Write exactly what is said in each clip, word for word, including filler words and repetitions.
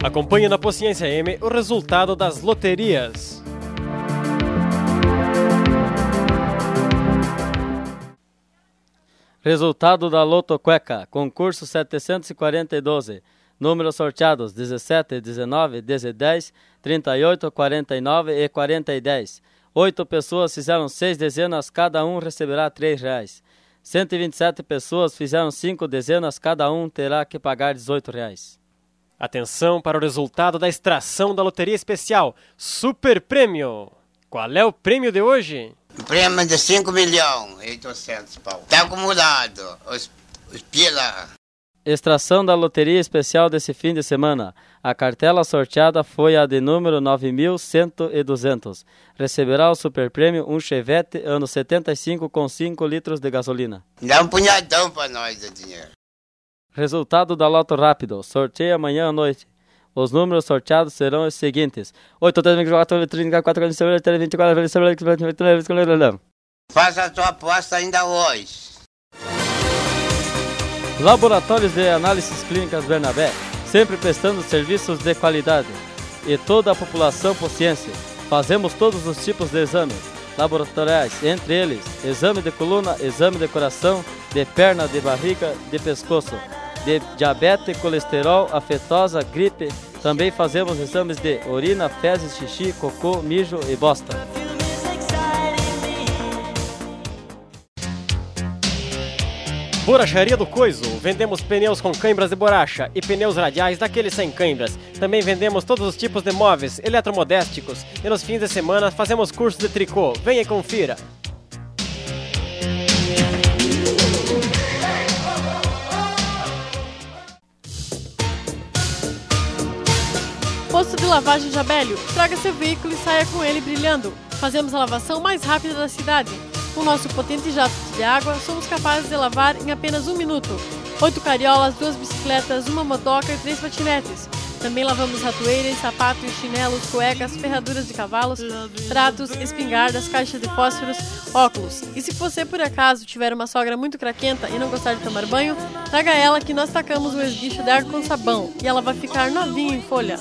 Acompanhe na Pociência M o resultado das loterias. Resultado da Loto Cueca, concurso setecentos e quarenta e doze. Números sorteados dezessete, dezenove, dez, trinta e oito, quarenta e nove e quarenta e dez. Oito pessoas fizeram seis dezenas, cada um receberá três reais. cento e vinte e sete pessoas fizeram cinco dezenas, cada um terá que pagar dezoito reais. Atenção para o resultado da extração da Loteria Especial Super Prêmio. Qual é o prêmio de hoje? O prêmio de cinco milhões e oitocentos pau. Está acumulado os, os pila. Extração da Loteria Especial desse fim de semana. A cartela sorteada foi a de número nove mil cento e duzentos. Receberá o super prêmio um Chevette ano setenta e cinco com cinco litros de gasolina. Dá um punhadão para nós de dinheiro. Resultado da Loto Rápido. Sorteio amanhã à noite. Os números sorteados serão os seguintes: oito, três, vinte e quatro, trinta e quatro, vinte e quatro, vinte e quatro. Faça a tua aposta ainda hoje. Laboratórios de Análises Clínicas Bernabé, sempre prestando serviços de qualidade. E toda a população pociense. Fazemos todos os tipos de exames laboratoriais, entre eles exame de coluna, exame de coração, de perna, de barriga, de pescoço, de diabetes, colesterol, afetosa, gripe. Também fazemos exames de urina, fezes, xixi, cocô, mijo e bosta. Boracharia do Coiso. Vendemos pneus com cãibras de borracha e pneus radiais daqueles sem cãibras. Também vendemos todos os tipos de móveis eletromodésticos e nos fins de semana fazemos cursos de tricô. Venha e confira. Posto de lavagem Jabélio. Traga seu veículo e saia com ele brilhando. Fazemos a lavação mais rápida da cidade. Com nosso potente jato de água, somos capazes de lavar em apenas um minuto. Oito carriolas, duas bicicletas, uma motoca e três patinetes. Também lavamos ratoeiras, sapatos, chinelos, cuecas, ferraduras de cavalos, pratos, espingardas, caixas de fósforos, óculos. E se você, por acaso, tiver uma sogra muito craquenta e não gostar de tomar banho, traga ela que nós tacamos o esguicho de água com sabão e ela vai ficar novinha em folha.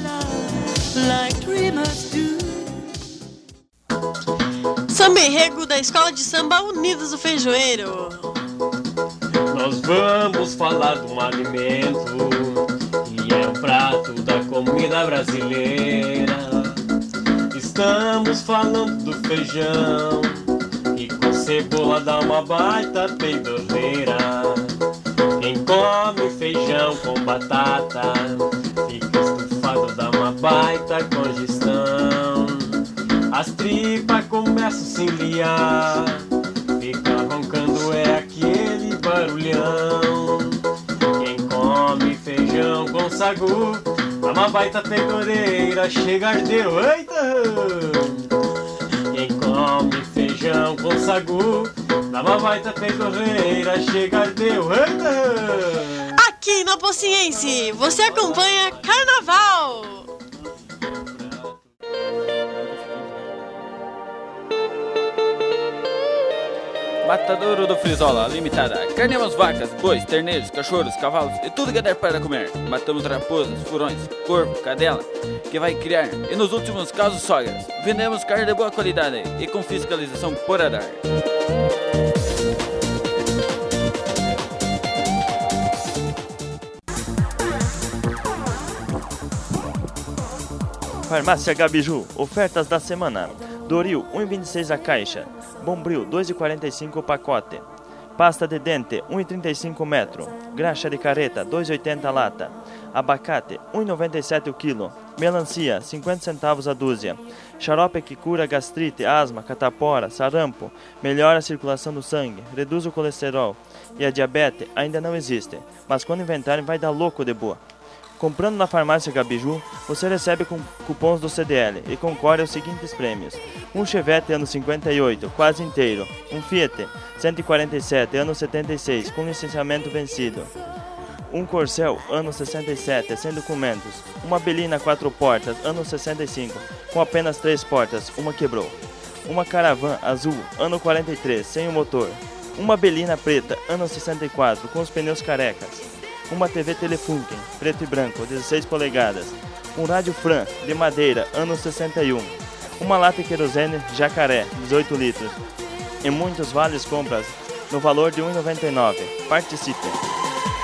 Samba Enrego da Escola de Samba Unidos do Feijoeiro. Nós vamos falar de um alimento que é um prato da comida brasileira. Estamos falando do feijão, que com cebola dá uma baita peidorreira. Quem come feijão com batata fica estufado, dá uma baita congestão. As tripas começam a se enliar, fica roncando, é aquele barulhão. Quem come feijão com sagu, dá uma baita peitoreira, chega ardeu, eita! Quem come feijão com sagu, dá uma baita peitoreira, chega ardeu, eita! Aqui na Pociense, você acompanha Carnaval! Matadouro do Frisola, limitada. Carneamos vacas, bois, terneiros, cachorros, cavalos e tudo que der para comer. Matamos raposas, furões, corvo, cadela, que vai criar. E nos últimos casos, sogras. Vendemos carne de boa qualidade e com fiscalização por radar. Farmácia Gabiju, ofertas da semana. Doril, um real e vinte e seis a caixa. Bombril, dois reais e quarenta e cinco o pacote. Pasta de dente, um real e trinta e cinco metro. Graxa de carreta, dois reais e oitenta a lata. Abacate, um real e noventa e sete o quilo. Melancia, cinquenta centavos a dúzia. Xarope que cura gastrite, asma, catapora, sarampo. Melhora a circulação do sangue, reduz o colesterol. E a diabetes ainda não existe, mas quando inventarem vai dar louco de boa. Comprando na farmácia Gabiju, você recebe com cupons do C D L e concorre aos seguintes prêmios: um Chevette ano cinquenta e oito, quase inteiro; um Fiat cento e quarenta e sete, ano setenta e seis, com licenciamento vencido; um Corcel ano sessenta e sete, sem documentos; uma Belina quatro portas, ano sessenta e cinco, com apenas três portas, uma quebrou; uma Caravan azul, ano quarenta e três, sem o motor; uma Belina preta, ano sessenta e quatro, com os pneus carecas; uma T V Telefunken, preto e branco, dezesseis polegadas, um rádio Fran, de madeira, anos sessenta e um, uma lata de querosene Jacaré, dezoito litros, e muitos vales compras no valor de um real e noventa e nove centavos. Participe!